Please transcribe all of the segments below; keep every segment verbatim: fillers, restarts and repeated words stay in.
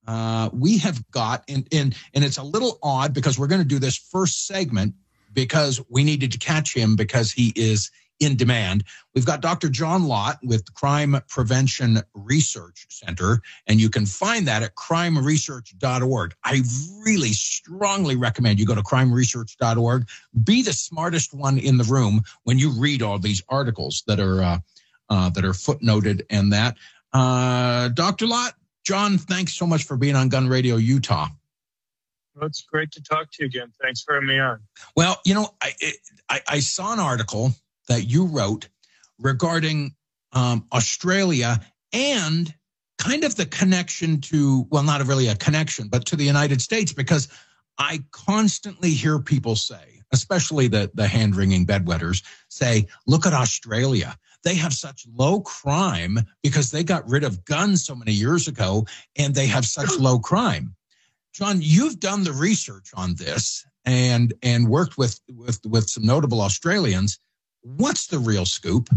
uh, we have got, and, and, and it's a little odd because we're going to do this first segment because we needed to catch him because he is in demand. We've got Doctor John Lott with the Crime Prevention Research Center, and you can find that at crime research dot org. I really strongly recommend you go to crime research dot org. Be the smartest one in the room when you read all these articles that are uh, uh, that are footnoted and that. Uh, Doctor Lott, John, thanks so much for being on Gun Radio Utah. Well, it's great to talk to you again. Thanks for having me on. Well, you know, I I, I saw an article that you wrote regarding um, Australia and kind of the connection to, well, not really a connection, but to the United States, because I constantly hear people say, especially the, the hand-wringing bedwetters, say, look at Australia. They have such low crime because they got rid of guns so many years ago, and they have such low crime. John, you've done the research on this and and worked with, with, with some notable Australians. What's the real scoop?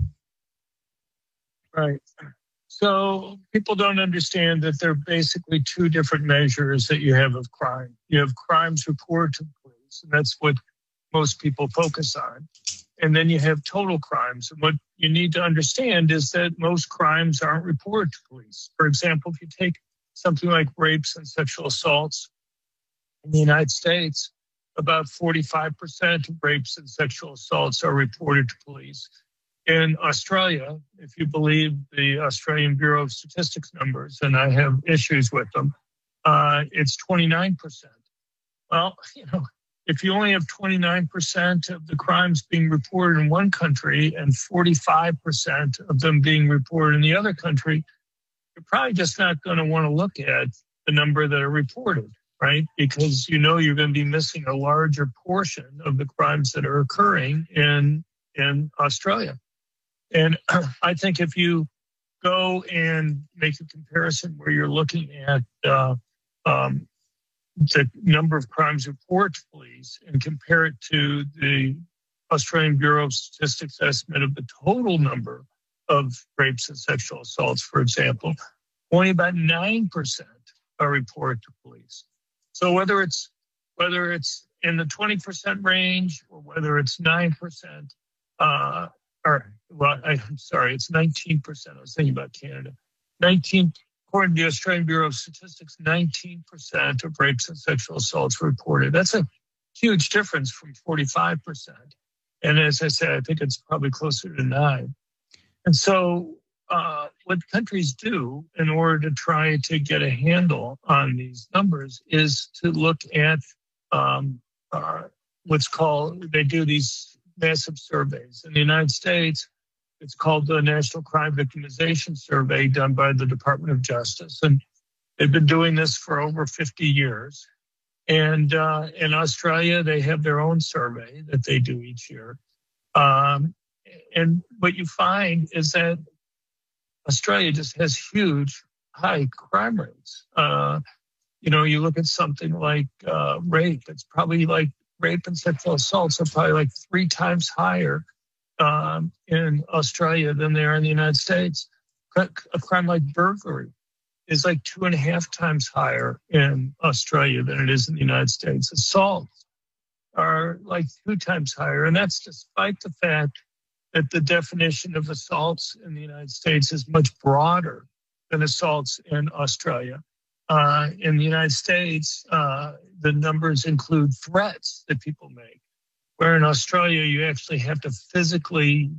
Right. So people don't understand that there are basically two different measures that you have of crime. You have crimes reported to police, and that's what most people focus on. And then you have total crimes. And what you need to understand is that most crimes aren't reported to police. For example, if you take something like rapes and sexual assaults in the United States, about forty-five percent of rapes and sexual assaults are reported to police. In Australia, if you believe the Australian Bureau of Statistics numbers, and I have issues with them, uh, it's twenty-nine percent. Well, you know, if you only have twenty-nine percent of the crimes being reported in one country and forty-five percent of them being reported in the other country, you're probably just not going to want to look at the number that are reported, right? Because you know you're going to be missing a larger portion of the crimes that are occurring in in Australia. And I think if you go and make a comparison where you're looking at uh, um, the number of crimes reported to police and compare it to the Australian Bureau of Statistics estimate of the total number of rapes and sexual assaults, for example, only about nine percent are reported to police. So whether it's whether it's in the twenty percent range or whether it's nine percent, uh, or well, I, I'm sorry, it's nineteen percent. I was thinking about Canada. nineteen, according to the Australian Bureau of Statistics, nineteen percent of rapes and sexual assaults reported. That's a huge difference from forty-five percent. And as I said, I think it's probably closer to nine. And so uh, what countries do in order to try to get a handle on these numbers is to look at um, uh, what's called, they do these massive surveys. In the United States, it's called the National Crime Victimization Survey done by the Department of Justice. And they've been doing this for over fifty years. And uh, in Australia, they have their own survey that they do each year. Um, and what you find is that Australia just has huge, high crime rates. Uh, you know, you look at something like uh, rape, it's probably like rape and sexual assaults are probably like three times higher um, in Australia than they are in the United States. A crime like burglary is like two and a half times higher in Australia than it is in the United States. Assaults are like two times higher. And that's despite the fact that the definition of assaults in the United States is much broader than assaults in Australia. Uh, in the United States, uh, the numbers include threats that people make, where in Australia, you actually have to physically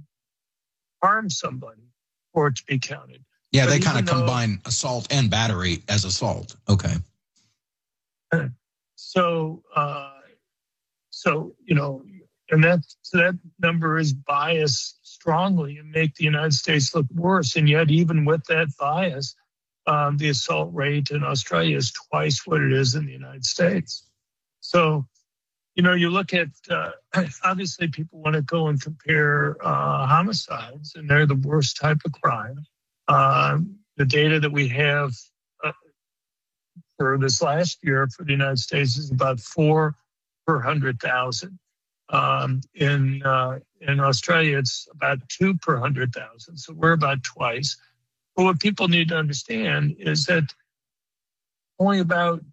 harm somebody for it to be counted. Yeah, but they kind of though, combine assault and battery as assault. Okay. So, uh, so you know, and that so that number is biased strongly and make the United States look worse. And yet, even with that bias, um, the assault rate in Australia is twice what it is in the United States. So, you know, you look at, uh, obviously people want to go and compare uh, homicides, and they're the worst type of crime. Um, the data that we have uh, for this last year for the United States is about four per one hundred thousand. Um, in uh, in Australia, it's about two per one hundred thousand. So we're about twice. But what people need to understand is that only about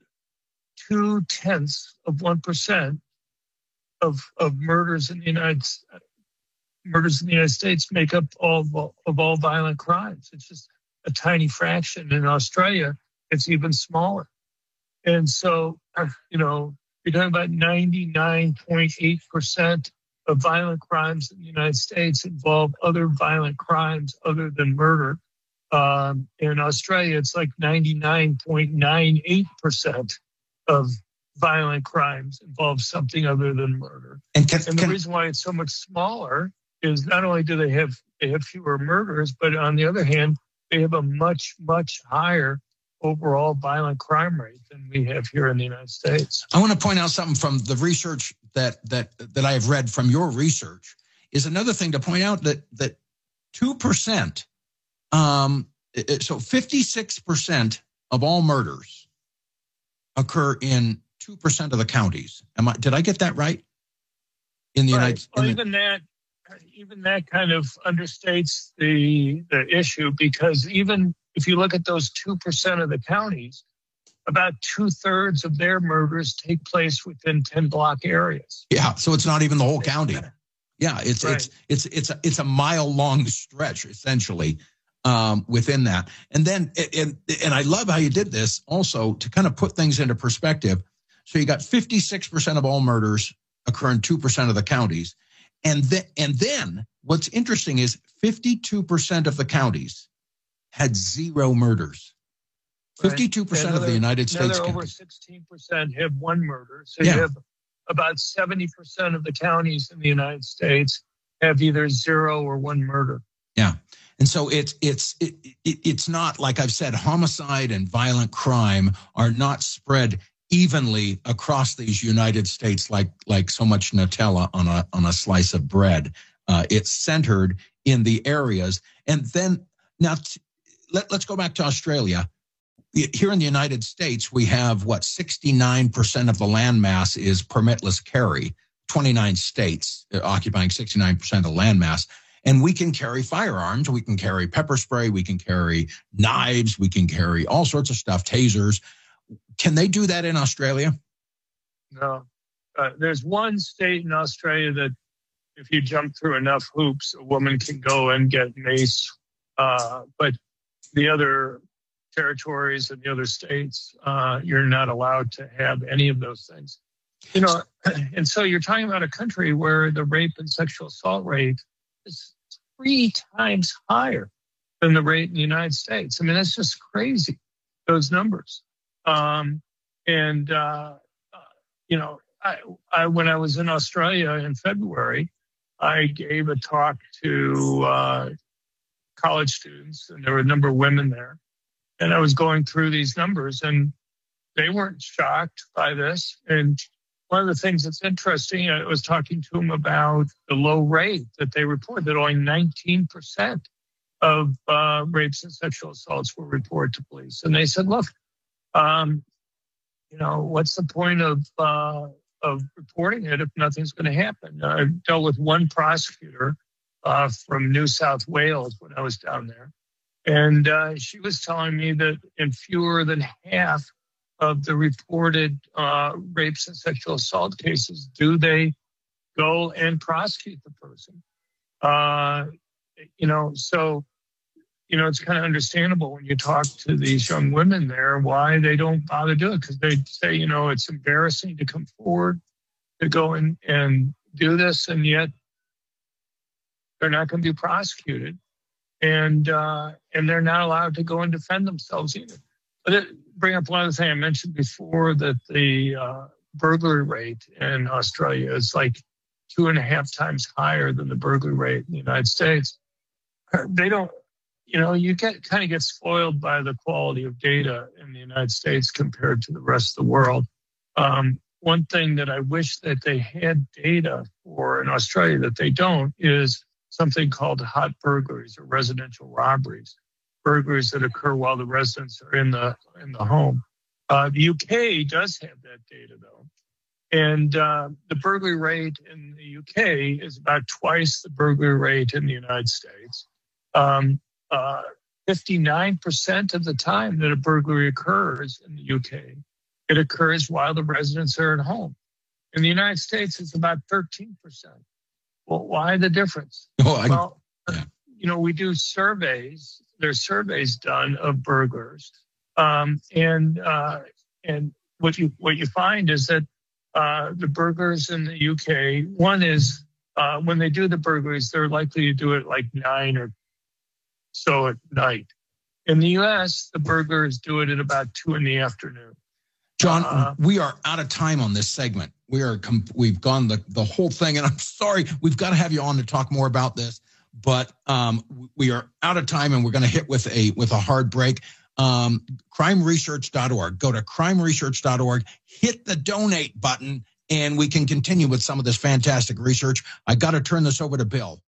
two tenths of one percent of of murders in the United murders in the United States make up all of all violent crimes. It's just a tiny fraction. In Australia, it's even smaller. And so, you know, you're talking about ninety-nine point eight percent of violent crimes in the United States involve other violent crimes other than murder. Um, in Australia, it's like ninety-nine point nine eight percent of violent crimes involve something other than murder. And, can, and the can, reason why it's so much smaller is not only do they have they have fewer murders, but on the other hand, they have a much, much higher overall violent crime rate than we have here in the United States. I want to point out something from the research that that that I have read from your research. Is another thing to point out that that two percent, um, so fifty-six percent of all murders occur in two percent of the counties. Am I? Did I get that right? In the right. United States, well, even that, even that kind of understates the the issue, because even if you look at those two percent of the counties, about two thirds of their murders take place within ten block areas. Yeah, so it's not even the whole county. Yeah, it's right. it's it's it's a, it's a mile long stretch essentially um, within that. And then and and I love how you did this also to kind of put things into perspective. So you got fifty-six percent of all murders occur in two percent of the counties, and then and then what's interesting is fifty-two percent of the counties had zero murders. fifty-two percent right. of the United States. Over sixteen percent have one murder. So yeah. you have about seventy percent of the counties in the United States have either zero or one murder. Yeah. And so it's it's it, it, it's not, like I've said, homicide and violent crime are not spread evenly across these United States like like so much Nutella on a on a slice of bread. Uh, it's centered in the areas. And then now t- let, let's go back to Australia. Here in the United States, we have what sixty-nine percent of the landmass is permitless carry, twenty-nine states occupying sixty-nine percent of the landmass. And we can carry firearms. We can carry pepper spray. We can carry knives. We can carry all sorts of stuff, tasers. Can they do that in Australia? No. Uh, there's one state in Australia that if you jump through enough hoops, a woman can go and get mace. Uh, but the other territories and the other states, uh, you're not allowed to have any of those things. You know, and so you're talking about a country where the rape and sexual assault rate is three times higher than the rate in the United States. I mean, that's just crazy, those numbers. Um, and, uh, uh, you know, I, I, when I was in Australia in February, I gave a talk to uh, college students, and there were a number of women there. And I was going through these numbers, and they weren't shocked by this. And one of the things that's interesting, I was talking to them about the low rate that they report, that only nineteen percent of uh, rapes and sexual assaults were reported to police. And they said, look, um, you know, what's the point of uh, of reporting it if nothing's going to happen? I dealt with one prosecutor uh, from New South Wales when I was down there. And uh, she was telling me that in fewer than half of the reported uh, rapes and sexual assault cases do they go and prosecute the person. Uh, you know, so, you know, it's kind of understandable when you talk to these young women there why they don't bother doing it, because they say, you know, it's embarrassing to come forward to go in and do this, and yet they're not going to be prosecuted. And uh, and they're not allowed to go and defend themselves either. But it bring up one other thing I mentioned before, that the uh, burglary rate in Australia is like two and a half times higher than the burglary rate in the United States. They don't, you know, you get kind of get spoiled by the quality of data in the United States compared to the rest of the world. Um, one thing that I wish that they had data for in Australia that they don't is something called hot burglaries or residential robberies, burglaries that occur while the residents are in the in the home. Uh, the U K does have that data, though. And uh, the burglary rate in the U K is about twice the burglary rate in the United States. Um, uh, fifty-nine percent of the time that a burglary occurs in the U K, it occurs while the residents are at home. In the United States, it's about thirteen percent. Well, why the difference? Oh, I, well, yeah. you know, we do surveys. There's surveys done of burglars, um, and uh, and what you what you find is that uh, the burglars in the U K, one is uh, when they do the burglaries, they're likely to do it like nine or so at night. In the U S, the burglars do it at about two in the afternoon. John, uh, we are out of time on this segment. We are we've gone the, the whole thing, and I'm sorry. We've got to have you on to talk more about this, but um, we are out of time, and we're going to hit with a with a hard break. Um, crime research dot org. Go to crime research dot org, hit the donate button, and we can continue with some of this fantastic research. I got to turn this over to Bill.